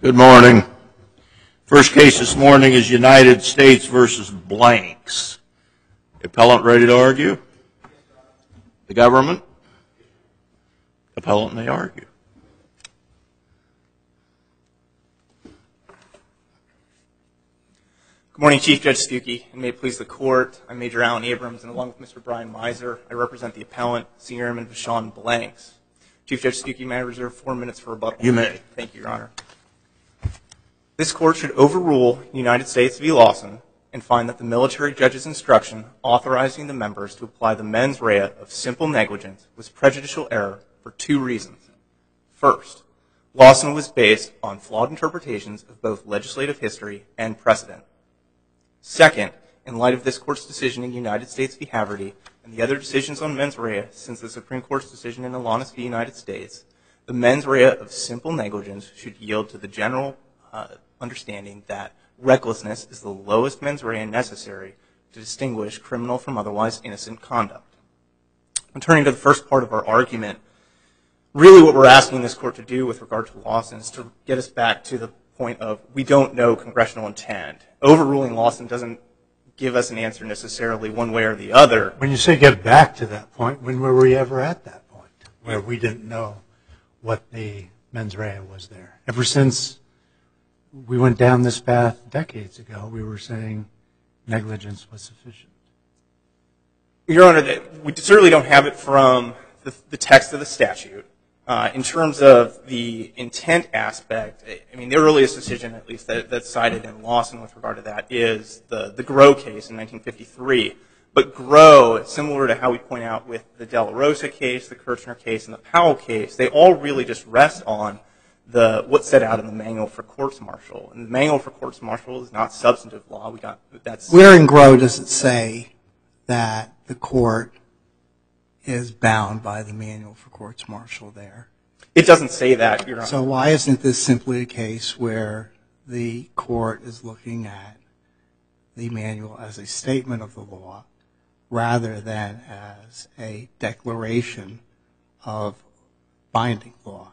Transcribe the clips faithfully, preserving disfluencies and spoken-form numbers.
Good morning. First case this morning is United States versus Blanks. Appellant ready to argue? The government? Appellant may argue. Good morning, Chief Judge Stuckey, and may it please the Court. I'm Major Alan Abrams, and along with Mister Brian Miser, I represent the appellant, Senior Airman Vashon Blanks. Chief Judge Stuckey, may I reserve four minutes for rebuttal? You may. Thank you, Your Honor. This Court should overrule United States v. Lawson and find that the military judge's instruction authorizing the members to apply the mens rea of simple negligence was prejudicial error for two reasons. First, Lawson was based on flawed interpretations of both legislative history and precedent. Second, in light of this Court's decision in United States v. Haverty and the other decisions on mens rea since the Supreme Court's decision in Alanis v. United States, the mens rea of simple negligence should yield to the general uh, understanding that recklessness is the lowest mens rea necessary to distinguish criminal from otherwise innocent conduct. And turning to the first part of our argument, really what we're asking this Court to do with regard to Lawson is to get us back to the point of we don't know congressional intent. Overruling Lawson doesn't give us an answer necessarily one way or the other. When you say get back to that point, when were we ever at that point where we didn't know what the mens rea was there? Ever since we went down this path decades ago, we were saying negligence was sufficient. Your Honor, we certainly don't have it from the, the text of the statute. Uh, in terms of the intent aspect, I mean, the earliest decision, at least, that, that's cited in Lawson with regard to that is the, the Groh case in nineteen fifty-three. But Groh, similar to how we point out with the De La Rosa case, the Kirchner case, and the Powell case, they all really just rest on the what's set out in the Manual for Courts-Martial. And the Manual for Courts-Martial is not substantive law. We got that's Where in Groh does it say that the court is bound by the Manual for Courts-Martial there? It doesn't say that, Your Honor. So why isn't this simply a case where the court is looking at the manual as a statement of the law rather than as a declaration of binding law?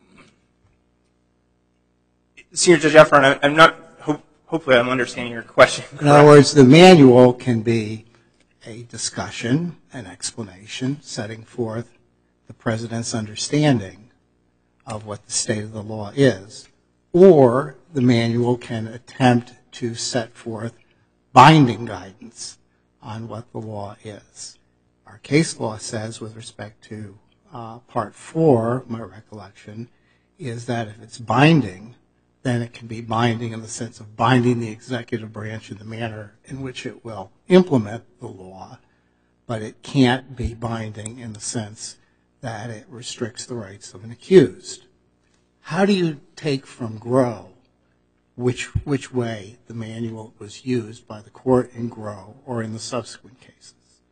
Senior Judge Efron, I'm not, ho- hopefully I'm understanding your question correctly. In other words, the manual can be a discussion, an explanation, setting forth the President's understanding of what the state of the law is, or the manual can attempt to set forth binding guidance on what the law is. Our case law says, with respect to uh, Part four, my recollection, is that if it's binding, then it can be binding in the sense of binding the executive branch in the manner in which it will implement the law, but it can't be binding in the sense that it restricts the rights of an accused. How do you take from Groh which which way the manual was used by the court in Groh or in the subsequent cases?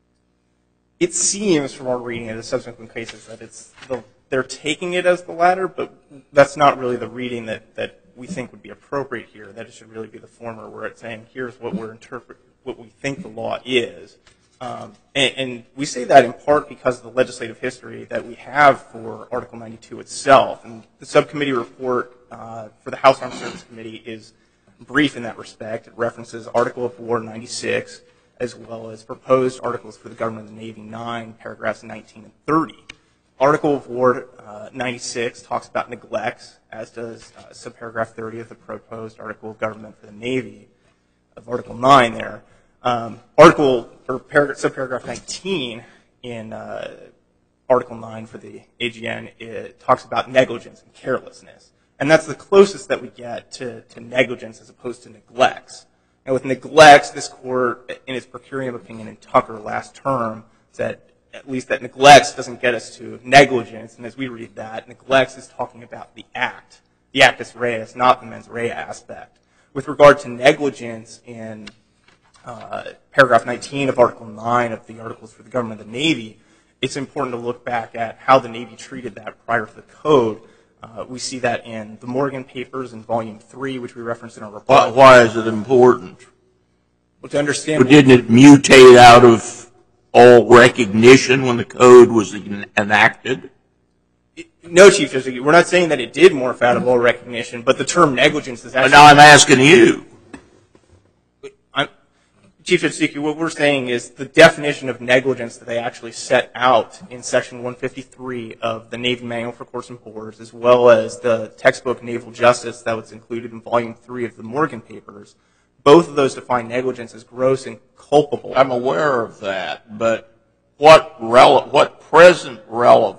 It seems from our reading of the subsequent cases that it's the, they're taking it as the latter, but that's not really the reading that, that we think would be appropriate here. That it should really be the former, where it's saying here's what we're interpret what we think the law is. Um, and, and we say that in part because of the legislative history that we have for Article ninety-two itself. And the subcommittee report uh, for the House Armed Services Committee is brief in that respect. It references Article of War ninety-six, as well as proposed articles for the Government of the Navy nine, paragraphs nineteen and thirty. Article of War uh, ninety-six talks about neglects, as does uh, subparagraph thirty of the proposed Article of Government for the Navy of Article nine there. Um, article, or paragraph, subparagraph nineteen in uh, Article nine for the A G N, it talks about negligence and carelessness. And that's the closest that we get to, to negligence as opposed to neglects. And with neglects, this court, in its per curiam opinion in Tucker last term, said at least that neglects doesn't get us to negligence. And as we read that, neglects is talking about the act, the actus reus, not the mens rea aspect. With regard to negligence in uh, paragraph nineteen of Article nine of the Articles for the Government of the Navy, it's important to look back at how the Navy treated that prior to the code. Uh, we see that in the Morgan Papers in Volume three, which we referenced in our report. Why, why is it important? Well, to understand... But didn't it mutate out of all recognition when the code was enacted? It, No, Chief Justice, we're not saying that it did morph out of law recognition, but the term negligence is actually... Now I'm asking you. I'm, Chief Justice, what we're saying is the definition of negligence that they actually set out in Section one fifty-three of the Navy Manual for Courts and Boards, as well as the textbook Naval Justice that was included in Volume three of the Morgan Papers, both of those define negligence as gross and culpable. I'm aware of that, but what rele- what present relevance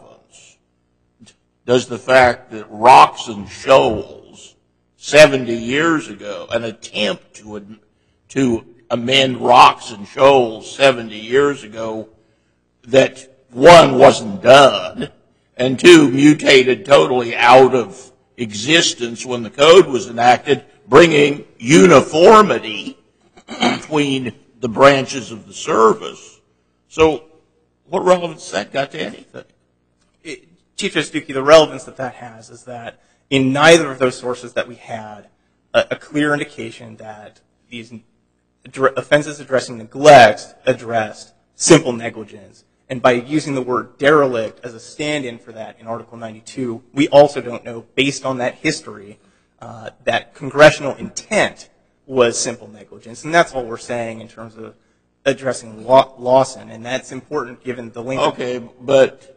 does the fact that Rocks and Shoals seventy years ago, an attempt to to amend Rocks and Shoals seventy years ago, that one wasn't done, and two mutated totally out of existence when the code was enacted, bringing uniformity between the branches of the service. So what relevance has that got to anything? It, Chief Justice Dookie, the relevance that that has is that in neither of those sources that we had a, a clear indication that these offenses addressing neglect addressed simple negligence. And by using the word derelict as a stand-in for that in Article ninety-two, we also don't know, based on that history, uh, that congressional intent was simple negligence. And that's all we're saying in terms of addressing Law- Lawson. And that's important given the length Okay, but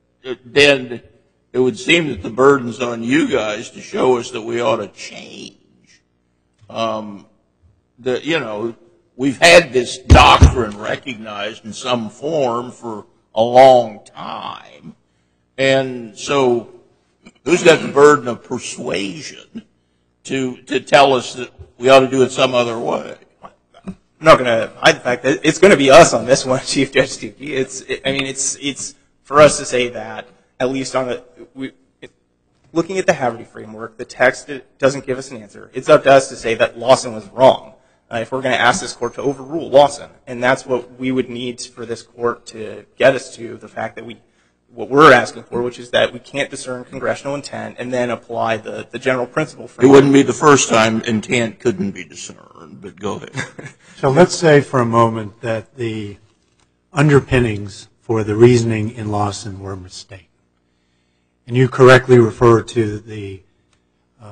then it would seem that the burden's on you guys to show us that we ought to change. Um, the, you know, we've had this doctrine recognized in some form for a long time. And so who's got the burden of persuasion to to tell us that we ought to do it some other way? I'm not going to hide the fact that it's going to be us on this one, Chief Justice Dookie. It's, it, I mean, it's it's for us to say that, at least on the, we, it, looking at the Haverty framework, the text it doesn't give us an answer. It's up to us to say that Lawson was wrong. Uh, if we're going to ask this court to overrule Lawson, and that's what we would need for this court to get us to, the fact that we, what we're asking for, which is that we can't discern congressional intent and then apply the, the general principle framework. It wouldn't be the first time intent couldn't be discerned, but go ahead. So let's say for a moment that the underpinnings for the reasoning in Lawson were mistaken. And you correctly refer to the uh,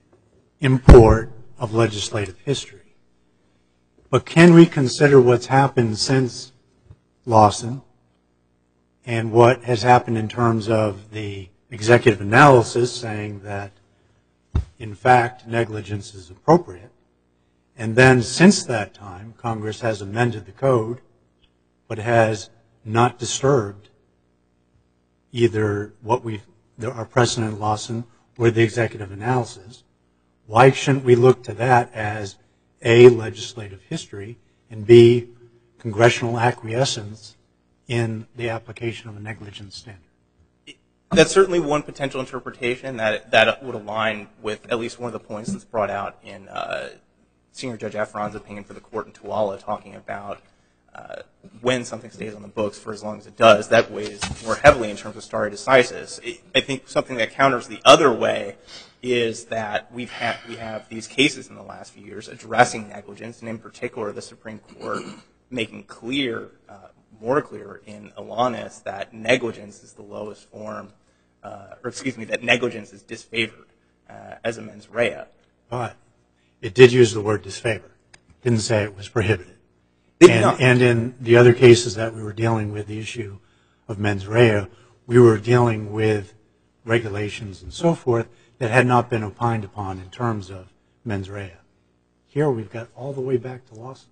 import of legislative history. But can we consider what's happened since Lawson and what has happened in terms of the executive analysis saying that, in fact, negligence is appropriate? And then since that time, Congress has amended the code, but has not disturbed either what we've, our precedent in Lawson or the executive analysis. Why shouldn't we look to that as A, legislative history, and B, congressional acquiescence in the application of a negligence standard? That's certainly one potential interpretation that that would align with at least one of the points that's brought out in uh, Senior Judge Efron's opinion for the court in Tuala, talking about uh, when something stays on the books for as long as it does. That weighs more heavily in terms of stare decisis. It, I think something that counters the other way is that we've had, we have these cases in the last few years addressing negligence, and in particular the Supreme Court making clear, uh, more clear in Alanis, that negligence is the lowest form, uh, or excuse me, that negligence is disfavored uh, as a mens rea. But it did use the word disfavor. It didn't say it was prohibited. It did and, not. and in the other cases that we were dealing with, the issue of mens rea, we were dealing with regulations and so forth that had not been opined upon in terms of mens rea. Here we've got all the way back to Lawson.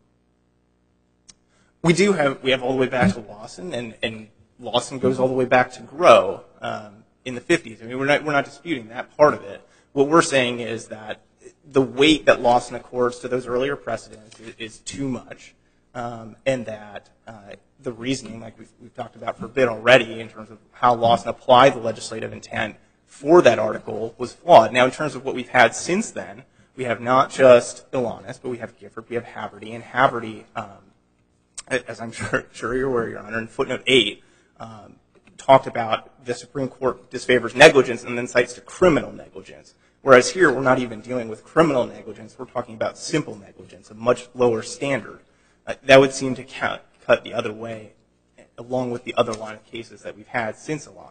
We do have, we have all the way back to Lawson, and, and Lawson goes all the way back to Grow um, in the fifties. I mean, we're not, we're not disputing that part of it. What we're saying is that the weight that Lawson accords to those earlier precedents is, is too much, um, and that uh, the reasoning, like we've, we've talked about for a bit already, in terms of how Lawson applied the legislative intent for that article, was flawed. Now, in terms of what we've had since then, we have not just Alanis, but we have Gifford, we have Haverty, and Haverty, um, as I'm sure, sure you're aware, Your Honor, in footnote eight, um, talked about the Supreme Court disfavors negligence and then cites to criminal negligence. Whereas here, we're not even dealing with criminal negligence. We're talking about simple negligence, a much lower standard. Uh, that would seem to count, cut the other way, along with the other line of cases that we've had since Alanis.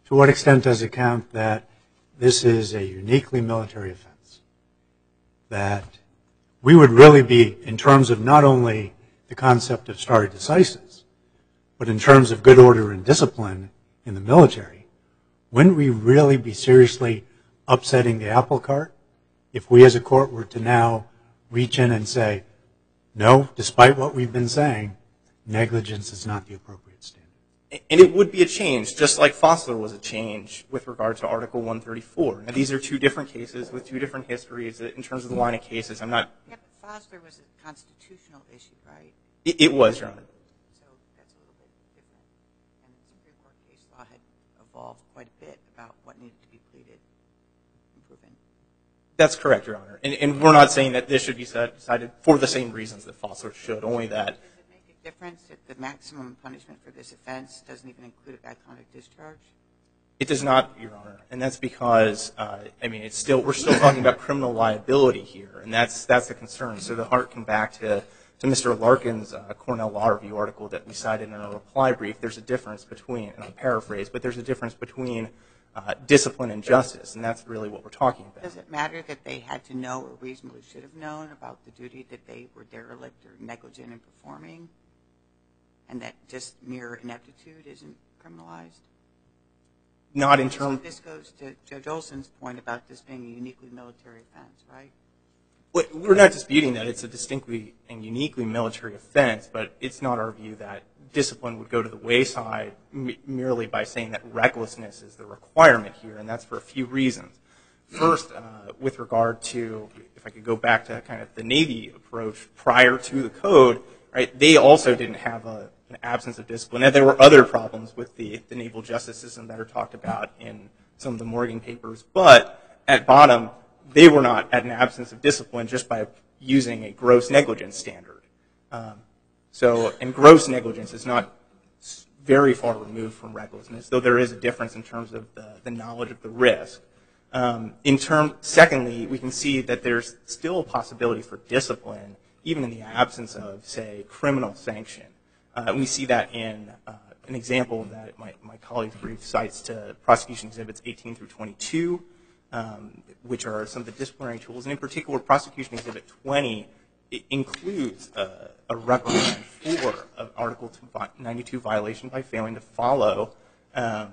to what extent does it count that this is a uniquely military offense? That we would really be, in terms of not only the concept of stare decisis, but in terms of good order and discipline in the military, wouldn't we really be seriously upsetting the apple cart if we as a court were to now reach in and say, no, despite what we've been saying, negligence is not the appropriate standard? And it would be a change, just like Fossler was a change with regard to Article one thirty-four. Now, these are two different cases with two different histories in terms of the line of cases. I'm not... Yeah, but Fossler was a constitutional issue, right? It, it was, Your Honor. So that's a little bit different. And the Supreme Court case law had evolved quite a bit about what needed to be pleaded and proven. That's correct, Your Honor. And, and we're not saying that this should be decided for the same reasons that Fossler should, only that... Does it make a difference that the maximum punishment for this offense doesn't even include a bad conduct discharge? It does not, Your Honor, and that's because, uh, I mean, it's still we're still talking about criminal liability here, and that's that's the concern. So the harken back to, to Mister Larkin's uh, Cornell Law Review article that we cited in our reply brief, there's a difference between, and I'll paraphrase, but there's a difference between uh, discipline and justice, and that's really what we're talking about. Does it matter that they had to know or reasonably should have known about the duty that they were derelict or negligent in performing, and that just mere ineptitude isn't criminalized? Not in terms... This goes to Judge Olson's point about this being a uniquely military offense, right? We're not disputing that it's a distinctly and uniquely military offense, but it's not our view that discipline would go to the wayside merely by saying that recklessness is the requirement here, and that's for a few reasons. First, uh, with regard to, if I could go back to kind of the Navy approach prior to the code, right, they also didn't have a, an absence of discipline. And there were other problems with the, the naval justice system that are talked about in some of the Morgan papers, but at bottom, they were not at an absence of discipline just by using a gross negligence standard. Um, so, and gross negligence is not very far removed from recklessness, though there is a difference in terms of the, the knowledge of the risk. Um, in term, secondly, we can see that there's still a possibility for discipline, even in the absence of, say, criminal sanction. Uh, we see that in uh, an example that my, my colleague's brief cites to prosecution exhibits eighteen through twenty-two, um, which are some of the disciplinary tools. And in particular, prosecution exhibit twenty it includes uh, a reprimand for an Article ninety-two violation by failing to follow um,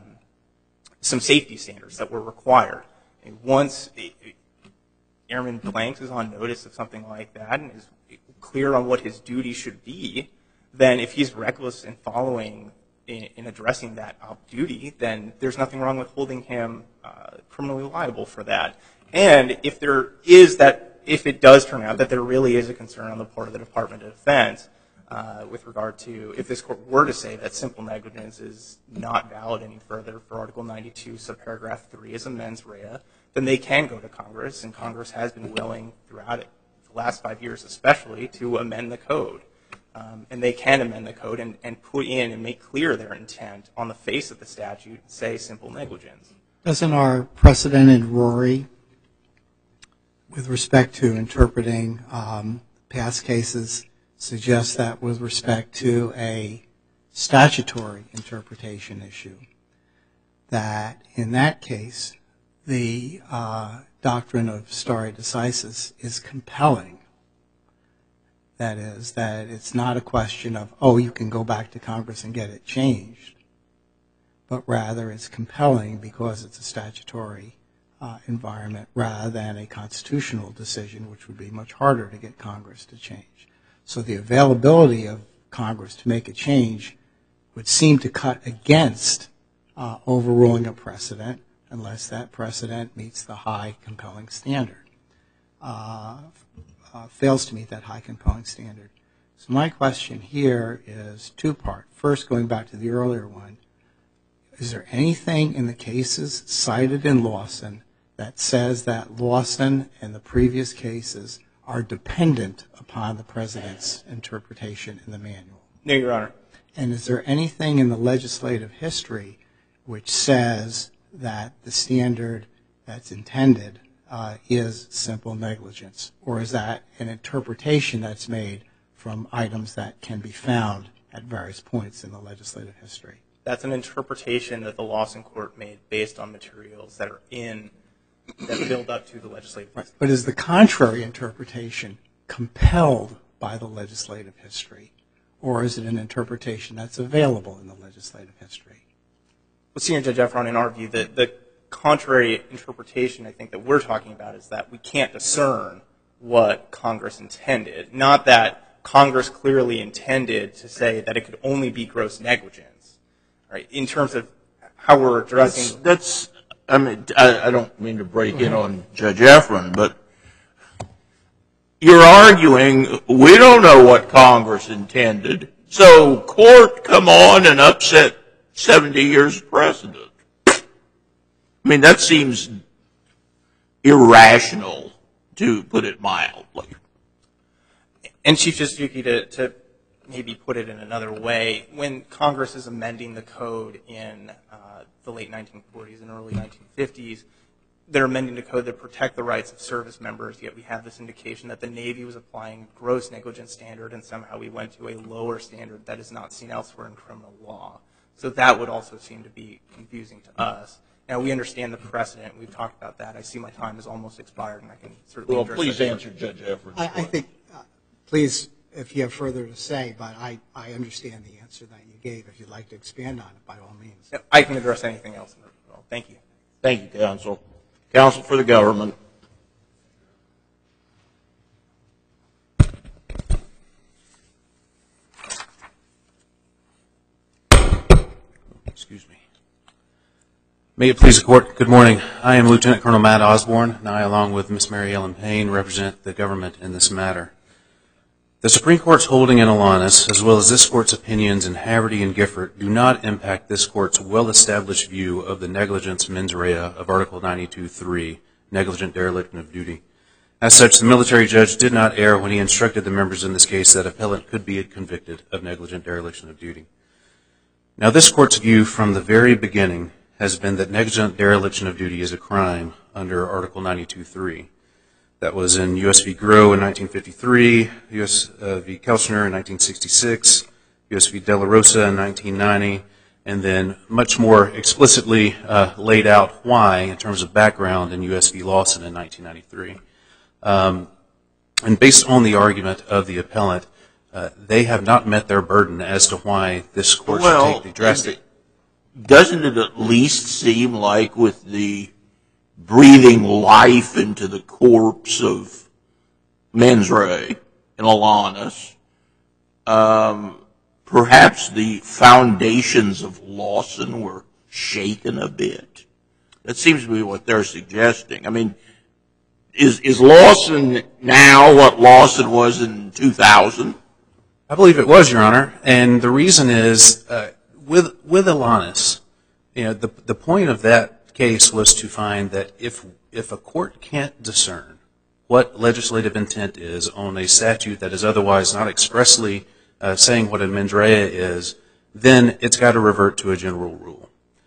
some safety standards that were required. And once it, it, Airman Blanks is on notice of something like that and is clear on what his duty should be, then if he's reckless in following, in, in addressing that duty, then there's nothing wrong with holding him uh, criminally liable for that. And if there is that, if it does turn out that there really is a concern on the part of the Department of Defense uh, with regard to, if this court were to say that simple negligence is not valid any further for Article ninety-two, subparagraph three as a mens rea, then they can go to Congress, and Congress has been willing throughout it, the last five years especially, to amend the code. Um, and they can amend the code and, and put in and make clear their intent on the face of the statute, say simple negligence. Doesn't our precedent in Rory, with respect to interpreting um, past cases, suggest that with respect to a statutory interpretation issue, that in that case, the uh, doctrine of stare decisis is compelling? That is, that it's not a question of, oh, you can go back to Congress and get it changed, but rather it's compelling because it's a statutory uh, environment rather than a constitutional decision, which would be much harder to get Congress to change. So the availability of Congress to make a change would seem to cut against uh, overruling a precedent unless that precedent meets the high compelling standard. Uh, Uh, fails to meet that high compelling standard. So my question here is two-part. First, going back to the earlier one, is there anything in the cases cited in Lawson that says that Lawson and the previous cases are dependent upon the President's interpretation in the manual? No, Your Honor. And is there anything in the legislative history which says that the standard that's intended Uh, is simple negligence, or is that an interpretation that's made from items that can be found at various points in the legislative history? That's an interpretation that the Lawson court made based on materials that are in, that build up to the legislative history. But is the contrary interpretation compelled by the legislative history, or is it an interpretation that's available in the legislative history? Well, Senior Judge Efron, in our view, the, the contrary interpretation I think that we're talking about is that we can't discern what Congress intended, not that Congress clearly intended to say that it could only be gross negligence, right? In terms of how we're addressing. That's, that's I mean, I, I don't mean to break in on Judge Efron, but you're arguing we don't know what Congress intended, so court come on and upset seventy years precedent. I mean, that seems irrational, to put it mildly. And Chief Justice Yuki, to, to maybe put it in another way, when Congress is amending the code in uh, the late nineteen forties and early nineteen fifties, they're amending the code to protect the rights of service members, yet we have this indication that the Navy was applying gross negligence standard, and somehow we went to a lower standard that is not seen elsewhere in criminal law. So that would also seem to be confusing to us. Now, we understand the precedent. We've talked about that. I see my time has almost expired, and I can certainly Well, address please that. answer Judge Efron. I, I think, uh, please, if you have further to say, but I, I understand the answer that you gave. If you'd like to expand on it, by all means. I can address anything else. In the rebuttal. Thank you. Thank you, counsel. Counsel for the government. Excuse me. May it please the court, good morning. I am Lieutenant Colonel Matt Osborne, and I, along with Miss Mary Ellen Payne, represent the government in this matter. The Supreme Court's holding in Alanis, as well as this court's opinions in Haverty and Gifford, do not impact this court's well-established view of the negligence mens rea of Article ninety-two three, negligent dereliction of duty. As such, the military judge did not err when he instructed the members in this case that appellant could be convicted of negligent dereliction of duty. Now, this court's view from the very beginning has been that negligent dereliction of duty is a crime under Article ninety-two three. That was in U S v. Groh in nineteen fifty-three, U S v. Kelchner in nineteen sixty-six, U S v. De La Rosa in nineteen ninety, and then much more explicitly uh, laid out why in terms of background in U S v. Lawson in nineteen ninety-three. Um, and based on the argument of the appellant, uh, they have not met their burden as to why this court well, should take the drastic. Doesn't it at least seem like with the breathing life into the corpse of mens rea in Alanis, um, perhaps the foundations of Lawson were shaken a bit? That seems to be what they're suggesting. I mean, is, is Lawson now what Lawson was in two thousand? I believe it was, Your Honor, and the reason is uh, with with Alanis, you know, the the point of that case was to find that if if a court can't discern what legislative intent is on a statute that is otherwise not expressly uh, saying what a mens rea is, then it's got to revert to a general rule.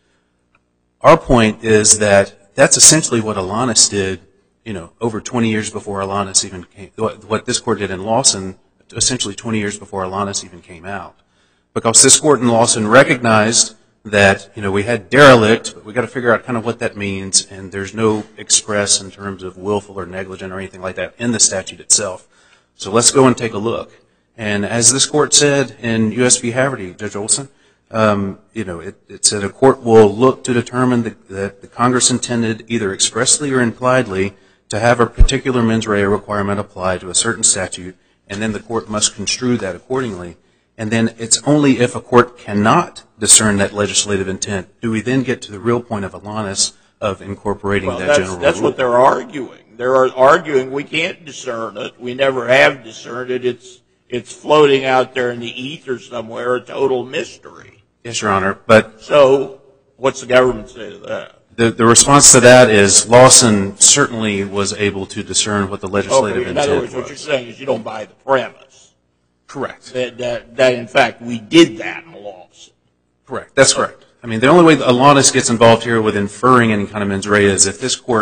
Our point is that that's essentially what Alanis did, you know, over twenty years before Alanis even came, what this court did in Lawson, essentially twenty years before Alanis even came out. Because this court in Lawson recognized that, you know, we had derelict, but we got to figure out kind of what that means, and there's no express in terms of willful or negligent or anything like that in the statute itself. So let's go and take a look. And as this court said in U S v. Haverty, Judge Olson, um, you know, it, it said a court will look to determine that the, the Congress intended either expressly or impliedly to have a particular mens rea requirement apply to a certain statute, and then the court must construe that accordingly. And then it's only if a court cannot discern that legislative intent do we then get to the real point of Alanis of incorporating Well, that that's, general that's rule. what they're arguing. They're arguing we can't discern it. We never have discerned it. It's it's floating out there in the ether somewhere, a total mystery. Yes, Your Honor. But So what's the government say to that? the, the response to that is Lawson certainly was able to discern what the legislative Okay, in intent other words, was. what you're saying is you don't buy the premise. Correct. That, that, that in fact, we did that in Lawson. Correct. That's correct. I mean, the only way that Alanis gets involved here with inferring any kind of mens rea is if this court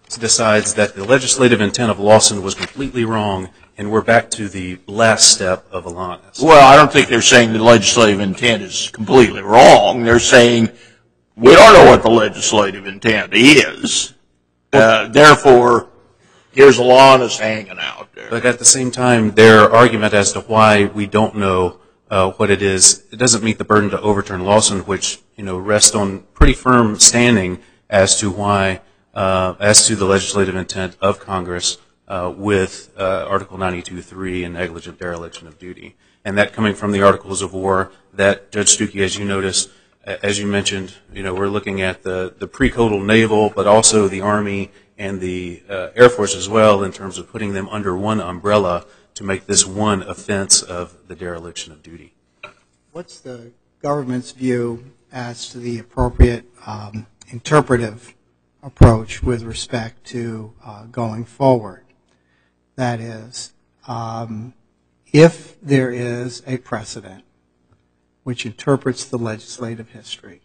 decides that the legislative intent of Lawson was completely wrong, and we're back to the last step of Alanis. Well, I don't think they're saying the legislative intent is completely wrong. They're saying we don't know what the legislative intent is. Uh, therefore, here's Alanis hanging out there. But at the same time, their argument as to why we don't know uh, what it is, it doesn't meet the burden to overturn Lawson, which, you know, rests on pretty firm standing as to why, uh, as to the legislative intent of Congress uh, with uh, Article ninety-two point three and negligent dereliction of duty. And that coming from the Articles of War that, Judge Stuckey, as you noticed, as you mentioned, you know, we're looking at the, the pre-codal naval, but also the Army and the uh, Air Force as well in terms of putting them under one umbrella to make this one offense of the dereliction of duty. What's the government's view as to the appropriate um, interpretive approach with respect to uh, going forward? That is, um, if there is a precedent which interprets the legislative history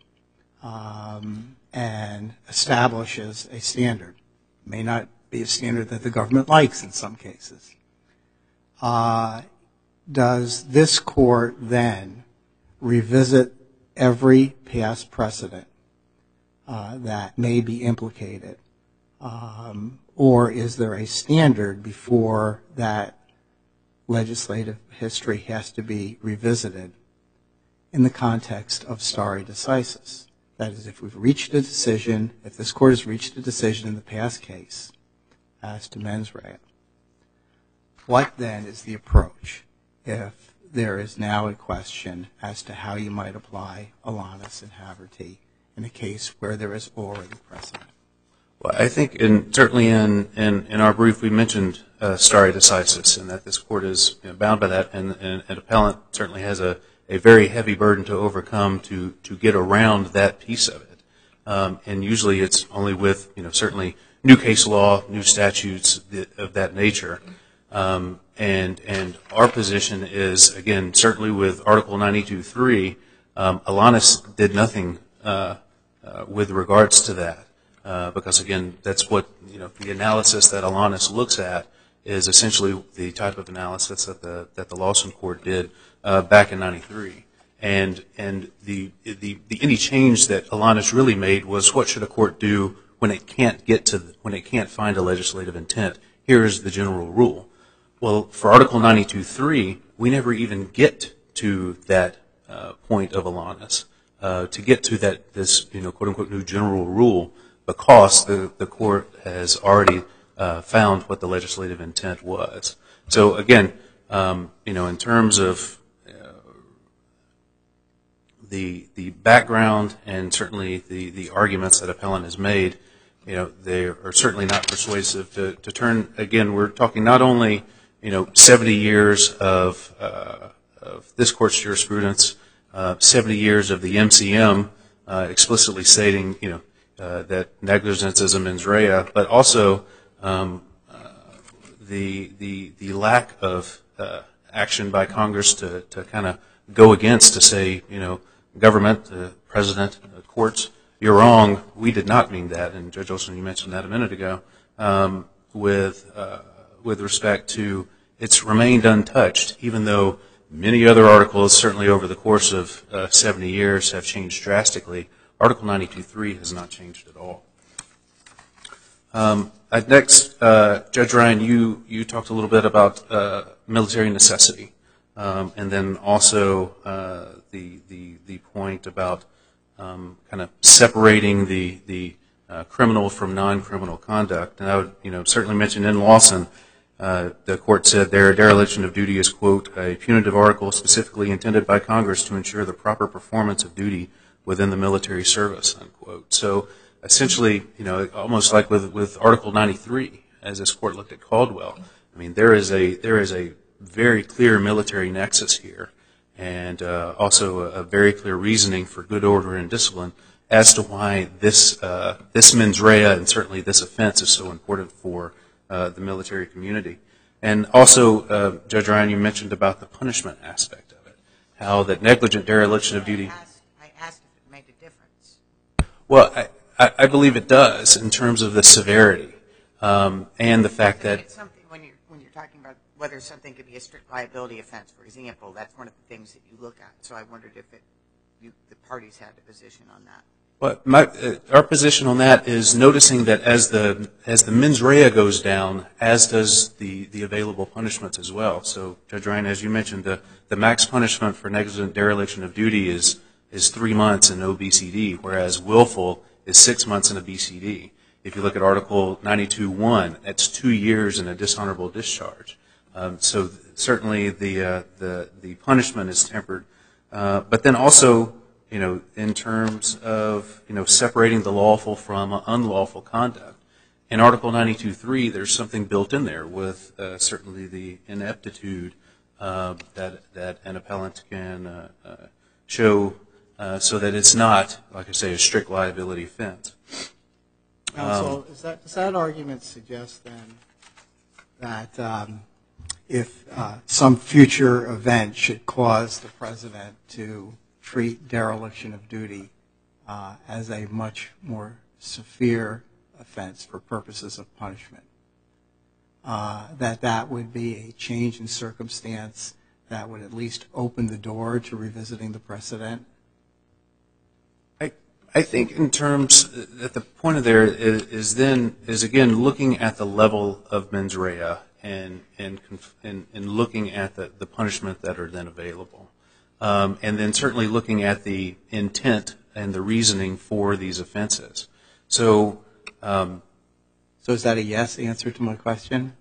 um, and establishes a standard, may not be a standard that the government likes in some cases, uh, does this court then revisit every past precedent uh, that may be implicated, um, or is there a standard before that legislative history has to be revisited in the context of stare decisis? That is, if we've reached a decision, if this court has reached a decision in the past case as to mens rea, what then is the approach if there is now a question as to how you might apply Alanis and Haverty in a case where there is already precedent? Well, I think in, certainly in, in, in our brief we mentioned uh, stare decisis, and that this court is, you know, bound by that, and, and an appellant certainly has a, a very heavy burden to overcome to, to get around that piece of it. Um, and usually it's only with, you know, certainly new case law, new statutes that, of that nature. Um, and, and our position is, again, certainly with Article ninety-two point three, um, Alanis did nothing uh, uh, with regards to that. Uh, because, again, that's what, you know, the analysis that Alanis looks at is essentially the type of analysis that the that the Lawson court did uh, back in ninety-three. And and the, the the any change that Alanis really made was, what should a court do when it can't get to the, when it can't find a legislative intent? Here is the general rule. Well, for Article ninety-two point three, we never even get to that uh, point of Alanis uh, to get to that this, you know, quote unquote new general rule, because the, the court has already uh, found what the legislative intent was. So again, um, you know, in terms of uh, the the background and certainly the, the arguments that appellant has made, you know, they are certainly not persuasive. To, to turn, again, we're talking not only, you know, seventy years of, uh, of this court's jurisprudence, uh, seventy years of the M C M uh, explicitly stating, you know, Uh, that negligence is a mens rea, but also um, uh, the the the lack of uh, action by Congress to, to kind of go against, to say, you know, government, the president, the courts, you're wrong. We did not mean that. And Judge Olson, you mentioned that a minute ago. Um, with uh, with respect to, it's remained untouched, even though many other articles, certainly over the course of uh, seventy years, have changed drastically. Article ninety-two point three has not changed at all. Um, next, uh, Judge Ryan, you, you talked a little bit about uh, military necessity, um, and then also uh, the, the the point about um, kind of separating the the uh, criminal from non-criminal conduct. And I would, you know, certainly mention in Lawson, uh, the court said their dereliction of duty is, quote, a punitive article specifically intended by Congress to ensure the proper performance of duty within the military service, unquote. So essentially, you know, almost like with, with Article ninety-three, as this court looked at Caldwell, I mean, there is a there is a very clear military nexus here, and uh, also a, a very clear reasoning for good order and discipline as to why this uh, this mens rea and certainly this offense is so important for uh, the military community. And also, uh, Judge Ryan, you mentioned about the punishment aspect of it, how that negligent dereliction of duty. Well, I, I believe it does in terms of the severity. um, and the fact that It's something when you're, when you're talking about whether something could be a strict liability offense, for example, that's one of the things that you look at. So I wondered if it, you, the parties had a position on that. Well, my, uh, our position on that is noticing that as the as the mens rea goes down, as does the, the available punishments as well. So, Judge Ryan, as you mentioned, the, the max punishment for negligent dereliction of duty is is three months in O B C D, whereas willful is six months in a B C D. If you look at Article ninety-two one, that's two years in a dishonorable discharge. Um, so th- certainly the uh, the the punishment is tempered, uh, but then also, you know, in terms of, you know, separating the lawful from unlawful conduct. In Article ninety-two three, there's something built in there with uh, certainly the ineptitude uh, that that an appellant can uh, uh, show, uh, so that it's not, like I say, a strict liability offense. Counsel, is that, does that argument suggest then that um, if uh, some future event should cause the president to treat dereliction of duty uh, as a much more severe offense for purposes of punishment, uh, that that would be a change in circumstance that would at least open the door to revisiting the precedent? I, I think in terms, at the point of there is, is then, is again looking at the level of mens rea and, and, and, and looking at the, the punishment that are then available. Um, and then certainly looking at the intent and the reasoning for these offenses. So, um, so is that a yes answer to my question?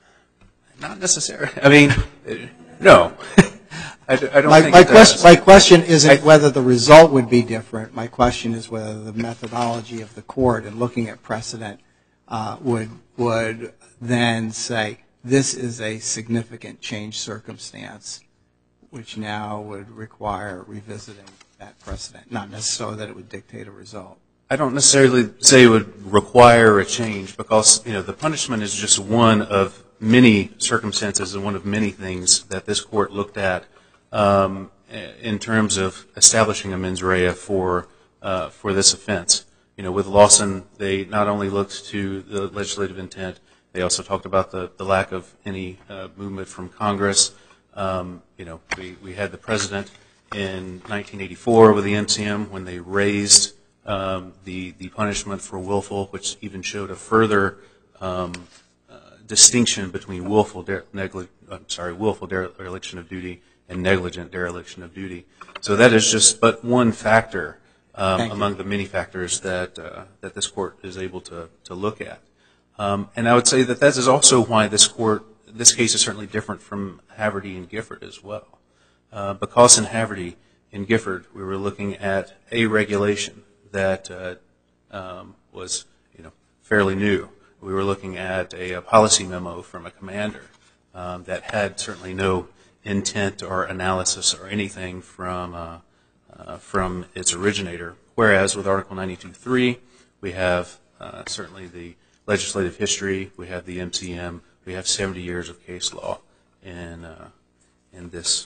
not necessarily. I mean, no. I, I don't my, think my it question, does. my question isn't I, whether the result would be different. My question is whether the methodology of the court in looking at precedent uh, would would then say this is a significant change circumstance, which now would require revisiting that precedent, not necessarily that it would dictate a result. I don't necessarily say it would require a change because, you know, the punishment is just one of many circumstances and one of many things that this court looked at um, in terms of establishing a mens rea for uh, for this offense. You know, with Lawson, they not only looked to the legislative intent, they also talked about the, the lack of any uh, movement from Congress. Um, you know, we, we had the president in nineteen eighty-four with the M C M when they raised um, the the punishment for willful, which even showed a further um, uh, distinction between willful de- negli- I'm sorry, willful dereliction of duty and negligent dereliction of duty. So that is just but one factor um, among the many factors that uh, that this court is able to to look at. Um, and I would say that that is also why this court, this case is certainly different from Haverty and Gifford as well. Uh, because in Haverty and Gifford, we were looking at a regulation that uh, um, was, you know, fairly new. We were looking at a, a policy memo from a commander um, that had certainly no intent or analysis or anything from uh, uh, from its originator. Whereas with Article ninety-two point three, we have uh, certainly the legislative history, we have the M C M, we have seventy years of case law in uh, in this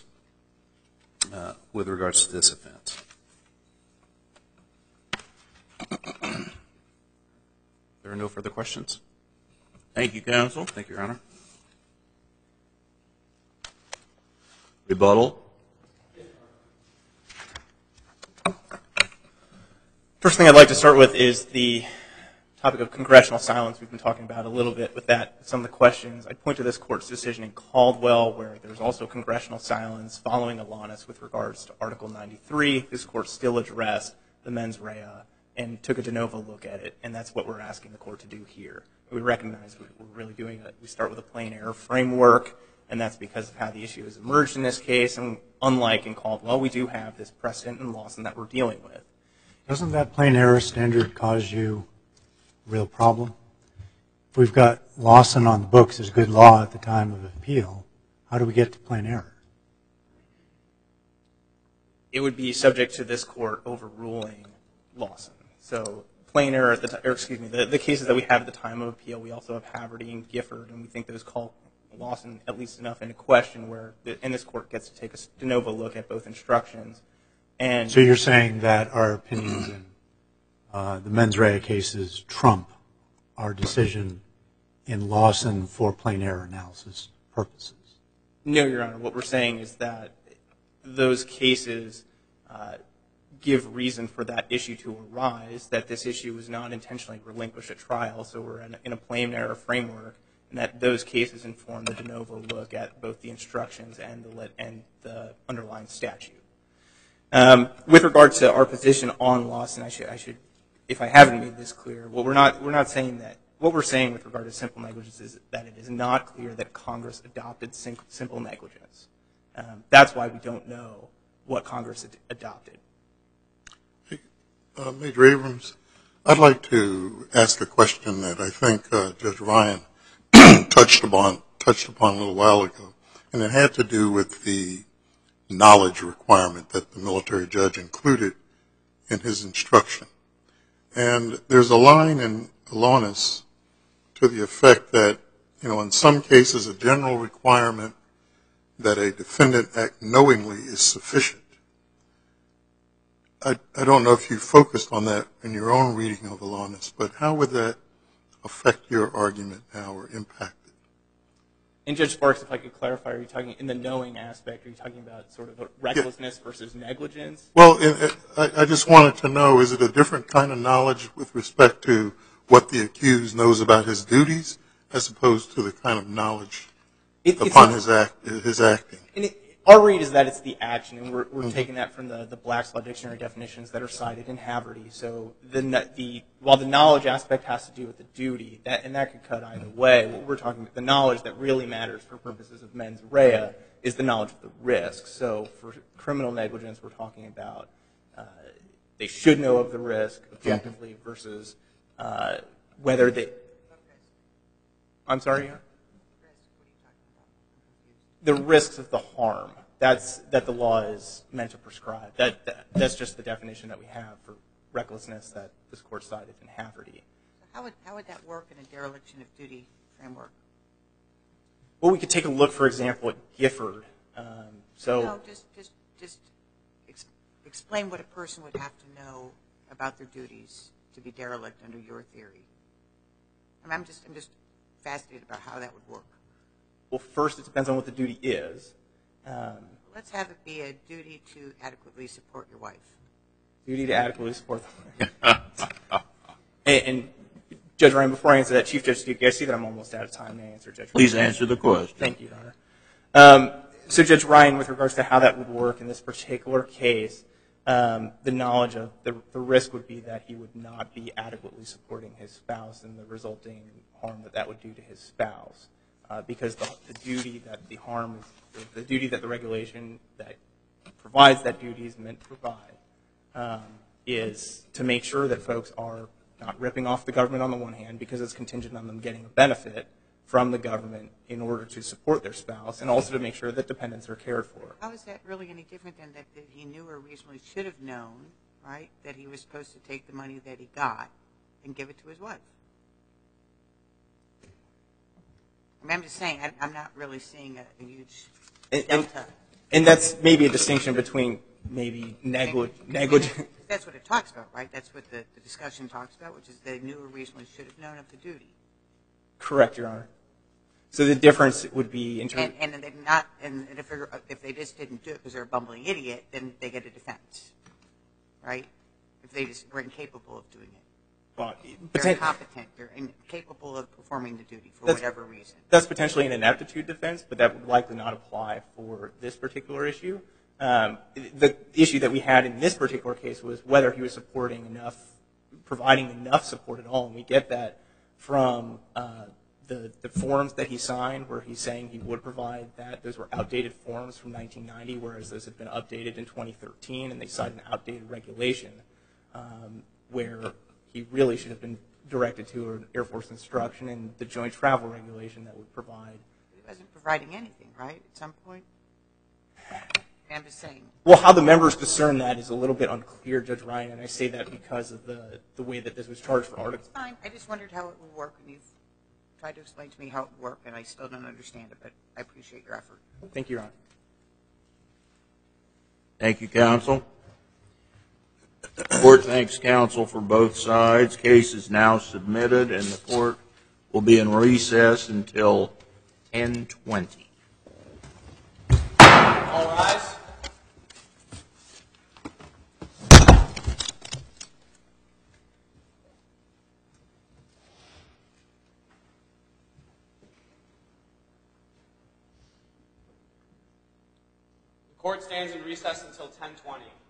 uh, with regards to this offense. There are no further questions. Thank you, counsel. Thank you, Your Honor. Rebuttal. First thing I'd like to start with is the topic of congressional silence. We've been talking about a little bit with that, some of the questions. I'd point to this court's decision in Caldwell where there's also congressional silence following Alanis with regards to Article ninety-three. This court still addressed the mens rea and took a de novo look at it, and that's what we're asking the court to do here. We recognize we're really doing it. We start with a plain error framework, and that's because of how the issue has emerged in this case. And unlike in Caldwell, we do have this precedent in Lawson that we're dealing with. Doesn't that plain error standard cause you a real problem? If we've got Lawson on the books as good law at the time of appeal, how do we get to plain error? It would be subject to this court overruling Lawson. So plain error, at the t- or excuse me, the, the cases that we have at the time of appeal, we also have Haverty and Gifford, and we think those call Lawson at least enough into question where, the, and this court gets to take a de novo look at both instructions. And So you're saying that our opinions in uh, the mens rea cases trump our decision in Lawson for plain error analysis purposes. No, Your Honor. What we're saying is that those cases uh, give reason for that issue to arise, that this issue was not intentionally relinquished at trial, so we're in a, in a plain error framework, and that those cases inform the de novo look at both the instructions and the, lit, and the underlying statute. Um, with regard to our position on Lawson, I should, I should, if I haven't made this clear, well, we're not, we're not saying that. What we're saying with regard to simple negligence is that it is not clear that Congress adopted sim- simple negligence. Um, that's why we don't know what Congress ad- adopted. Uh, Major Abrams, I'd like to ask a question that I think uh, Judge Ryan touched upon touched upon a little while ago, and it had to do with the knowledge requirement that the military judge included in his instruction. And there's a line in Alanis to the effect that, you know, in some cases a general requirement that a defendant act knowingly is sufficient. I, I don't know if you focused on that in your own reading of Alanis, but how would that affect your argument now or impact it? And Judge Sparks, if I could clarify, are you talking in the knowing aspect, are you talking about sort of recklessness yeah. versus negligence? Well, it, it, I, I just wanted to know, is it a different kind of knowledge with respect to what the accused knows about his duties as opposed to the kind of knowledge it, upon his, act, his acting? And it, our read is that it's the action, and we're, we're mm-hmm. taking that from the, the Black's Law Dictionary definitions that are cited in Haverty. So the, the, while the knowledge aspect has to do with the duty, that, and that could cut either way, what we're talking about, the knowledge that really matters for purposes of mens rea is the knowledge of the risk. So for criminal negligence, we're talking about uh, they should know of the risk objectively mm-hmm. versus uh, whether they... I'm sorry? The risks of the harm that's that the law is meant to prescribe. That, that that's just the definition that we have for recklessness that this court cited in Haverty. How would how would that work in a dereliction of duty framework? Well, we could take a look, for example, at Gifford. Um, so no, just just just ex- explain what a person would have to know about their duties to be derelict under your theory. I mean, I'm just I'm just fascinated about how that would work. Well, first, it depends on what the duty is. Um, Let's have it be a duty to adequately support your wife. Duty to adequately support the wife. and, and Judge Ryan, before I answer that, Chief Judge Duke, I see that I'm almost out of time to answer Judge Ryan. Please answer the question. Thank you, Your Honor. Um, so, Judge Ryan, with regards to how that would work in this particular case, um, the knowledge of the, the risk would be that he would not be adequately supporting his spouse and the resulting harm that that would do to his spouse. Uh, because the, the duty that the harm, the duty that the regulation that provides that duty is meant to provide um, is to make sure that folks are not ripping off the government on the one hand because it's contingent on them getting a benefit from the government in order to support their spouse, and also to make sure that dependents are cared for. How is that really any different than that, that he knew or reasonably should have known, right, that he was supposed to take the money that he got and give it to his wife? I mean, I'm just saying, I, I'm not really seeing a, a huge and, delta. And, and that's maybe a distinction between maybe neglig- negligent. That's what it talks about, right? That's what the, the discussion talks about, which is they knew or reasonably should have known of the duty. Correct, Your Honor. So the difference would be in terms. And, and they're not, and if, if they just didn't do it because they're a bumbling idiot, then they get a defense, right? If they just were incapable of doing it. Well, they're incompetent. They're incapable of performing the duty for that's, whatever reason. That's potentially an ineptitude defense, but that would likely not apply for this particular issue. Um, the issue that we had in this particular case was whether he was supporting enough, providing enough support at all, and we get that from uh, the, the forms that he signed where he's saying he would provide that. Those were outdated forms from nineteen ninety, whereas those had been updated in twenty thirteen, and they cite an outdated regulation um, where he really should have been directed to an Air Force instruction and the joint travel regulation that would provide. He wasn't providing anything, right, at some point? I'm just saying. Well, how the members discern that is a little bit unclear, Judge Ryan, and I say that because of the, the way that this was charged for article. It's fine. I just wondered how it would work, and you've tried to explain to me how it would work, and I still don't understand it, but I appreciate your effort. Thank you, Your Honor. Thank you, counsel. The court thanks counsel for both sides. Case is now submitted, and the court We'll be in recess until ten twenty. All rise. The court stands in recess until ten twenty.